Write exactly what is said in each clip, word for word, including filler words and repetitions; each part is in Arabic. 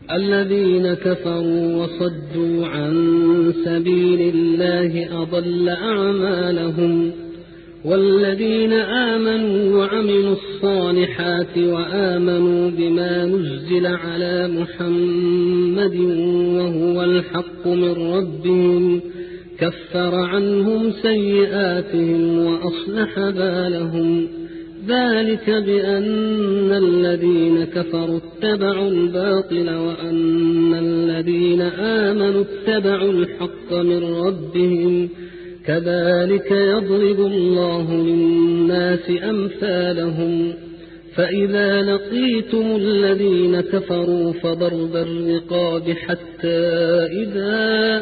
الذين كفروا وصدوا عن سبيل الله أضل أعمالهم والذين آمنوا وعملوا الصالحات وآمنوا بما نزل على محمد وهو الحق من ربهم كفر عنهم سيئاتهم وأصلح بالهم ذلك بأن الذين كفروا اتبعوا الباطل وأن الذين آمنوا اتبعوا الحق من ربهم كذلك يضرب الله للناس أمثالهم فإذا لقيتم الذين كفروا فضرب الرقاب حتى إذا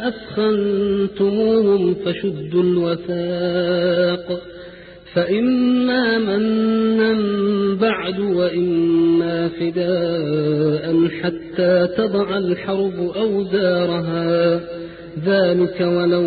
أثخنتموهم فشدوا الوثاق فإما منا بعد وإما فداء حتى تضع الحرب أوزارها ذلك ولو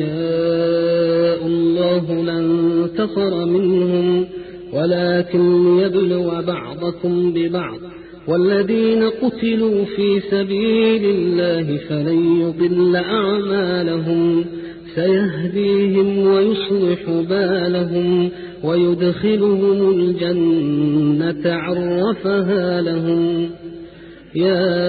يشاء الله لانتصر منهم ولكن ليبلو بعضكم ببعض والذين قتلوا في سبيل الله فلن يضل أعمالهم سيهديهم ويصلح بالهم ويدخلهم الجنة عرفها لهم يا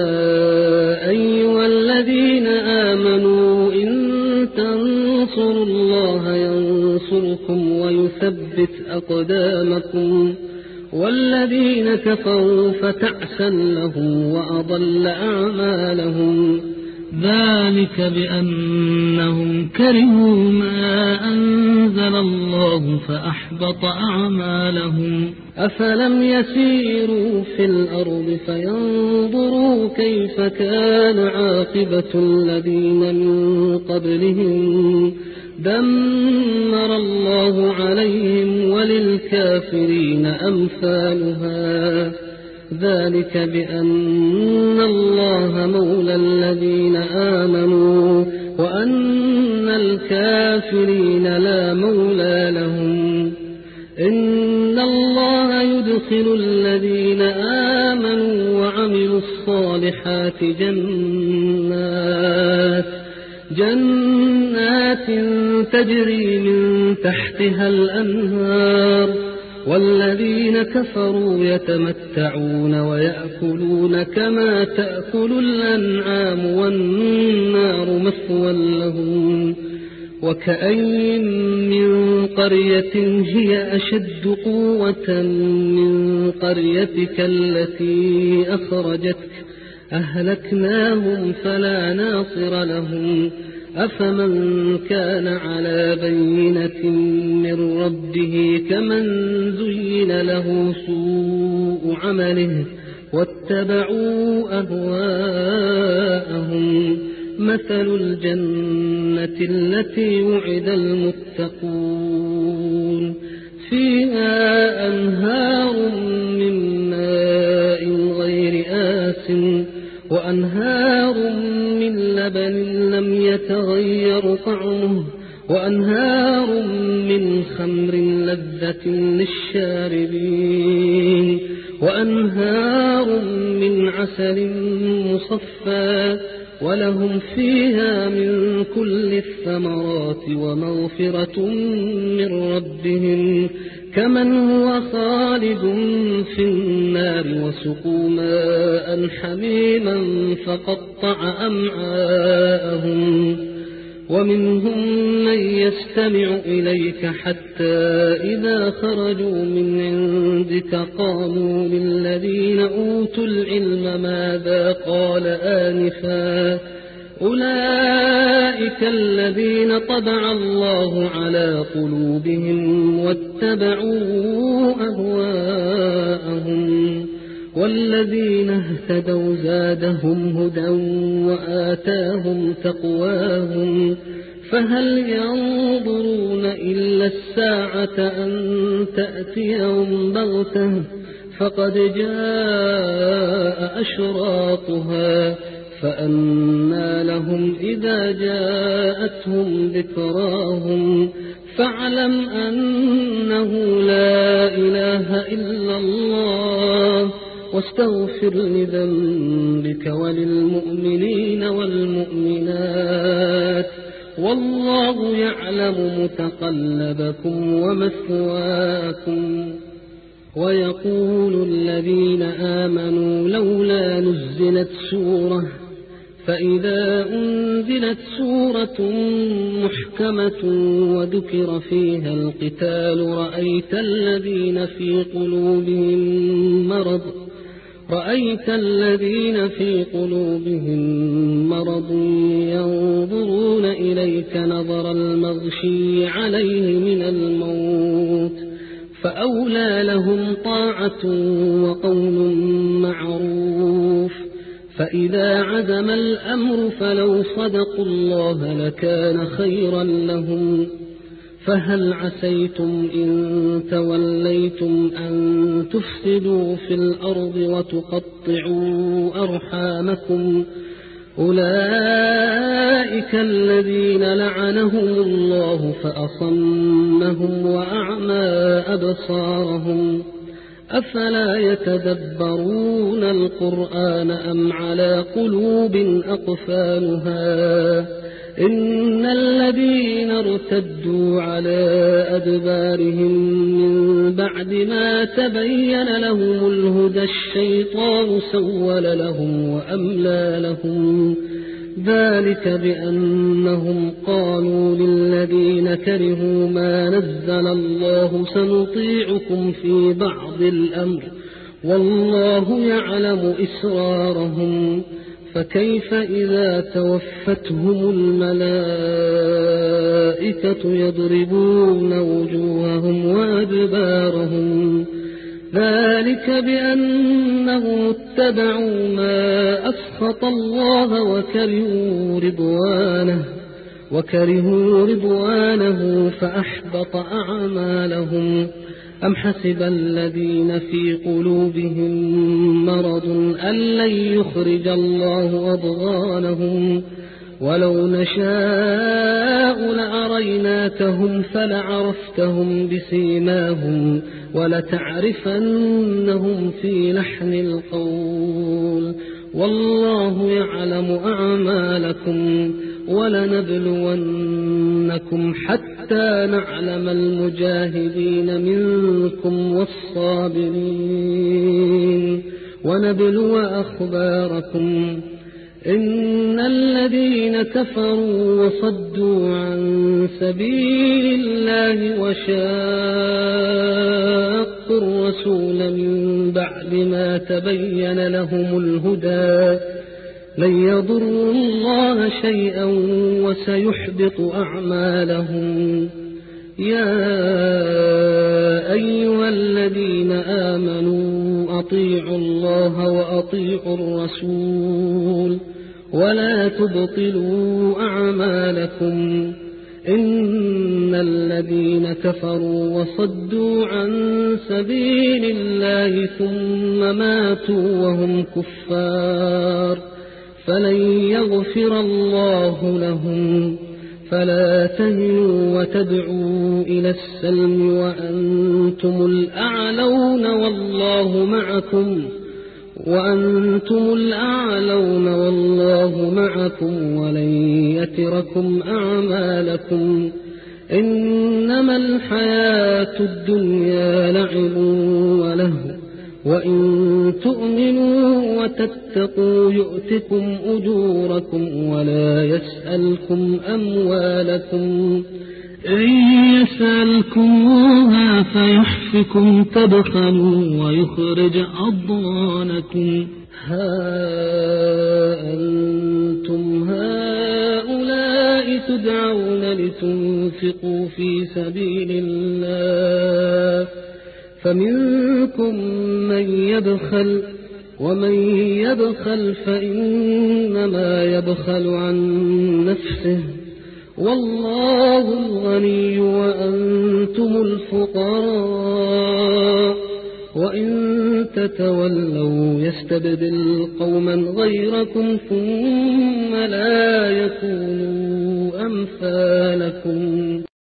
أيها الذين آمنوا إن تنصروا الله ينصركم ويثبت أقدامكم والذين كفروا فتعسا لهم وأضل أعمالهم ذلك بأنهم كرهوا ما أنزل الله فأحبط أعمالهم أفلم يسيروا في الأرض فينظروا كيف كان عاقبة الذين من قبلهم دمر الله عليهم وللكافرين أمثالها ذلك بأن الله مولى الذين آمنوا وأن الكافرين لا مولى لهم إن الله يدخل الذين آمنوا وعملوا الصالحات جنات جنات تجري من تحتها الأنهار والذين كفروا يتمتعون ويأكلون كما تأكل الأنعام والنار مثوى لهم وكأين من قرية هي أشد قوة من قريتك التي أخرجتك أهلكناهم فلا ناصر لهم أفمن كان على بينة من ربه كمن زين له سوء عمله واتبعوا أهواءهم مثل الجنة التي وعد المتقون فيها أنهار من ماء غير آسٍ وأنهار من لبن لم يتغير طعمه وأنهار من خمر لذة للشاربين وأنهار من عسل مصفى ولهم فيها من كل الثمرات ومغفرة من ربهم كمن هو خالد في النار وسقوا ماء حميما فقطع أمعاءهم ومنهم من يستمع إليك حتى إذا خرجوا من عندك قالوا للذين أوتوا العلم ماذا قال آنفا أولئك الذين طبع الله على قلوبهم واتبعوا أهواءهم والذين اهتدوا زادهم هدى وآتاهم تقواهم فهل ينظرون إلا الساعة أن تأتيهم بغتة فقد جاء أشراطها فأنى لهم إذا جاءتهم ذكراهم فاعلم أنه لا إله إلا الله واستغفر لذنبك وللمؤمنين والمؤمنات والله يعلم متقلبكم ومثواكم. ويقول الذين آمنوا لولا نزلت سورة، فإذا أنزلت سورة محكمة وذكر فيها القتال رأيت الذين في قلوبهم مرض رأيت الذين في قلوبهم مرض ينظرون إليك نظر المغشي عليه من الموت، فأولى لهم طاعة وقول معروف. فإذا عزم الأمر فلو صدقوا الله لكان خيرا لهم. فهل عسيتم إن توليتم أن تفسدوا في الأرض وتقطعوا أرحامكم؟ أولئك الذين لعنهم الله فأصمهم وأعمى أبصارهم. أفلا يتدبرون القرآن أم على قلوب أقفالها؟ إن الذين ارتدوا على أدبارهم من بعد ما تبين لهم الهدى الشيطان سول لهم وأملى لهم. ذلك بأنهم قالوا للذين كرهوا ما نزل الله سنطيعكم في بعض الأمر والله يعلم إسرارهم. فكيف إذا توفتهم الملائكة يضربون وجوههم وأدبارهم؟ ذلك بأنهم اتبعوا ما أسخط الله وكرهوا رضوانه وكرهوا رضوانه فأحبط أعمالهم. أم حسب الذين في قلوبهم مرض أن لن يخرج الله أضغانهم؟ ولو نشاء لأريناكهم فلعرفتهم بسيماهم ولتعرفنهم في لحن القول والله يعلم أعمالكم. ولنبلونكم حتى نعلم المجاهدين منكم والصابرين ونبلو أخباركم. إن الذين كفروا وصدوا عن سبيل الله وشاقوا الرسول من بعد ما تبين لهم الهدى لن يضروا الله شيئا وسيحبط أعمالهم. يا أيها الذين آمنوا أطيعوا الله وأطيعوا الرسول ولا تبطلوا أعمالكم. إن الذين كفروا وصدوا عن سبيل الله ثم ماتوا وهم كفار فلن يغفر الله لهم. فلا تهنوا وتدعوا إلى السلم وأنتم الأعلون والله معكم وأنتم الأعلون والله معكم ولن يتركم أعمالكم. إنما الحياة الدنيا لعب ولهو وإن تؤمنوا وتتقوا يؤتكم أجوركم ولا يسألكم أموالكم. إن يسألكموها فيحفكم تبخلوا ويخرج أضغانكم. ها أنتم هؤلاء تدعون لتنفقوا في سبيل الله فمنكم من يبخل ومن يبخل فإنما يبخل عن نفسه والله الغني وأنتم الفقراء وإن تتولوا يستبدل قوما غيركم ثم لا يكونوا أمثالكم.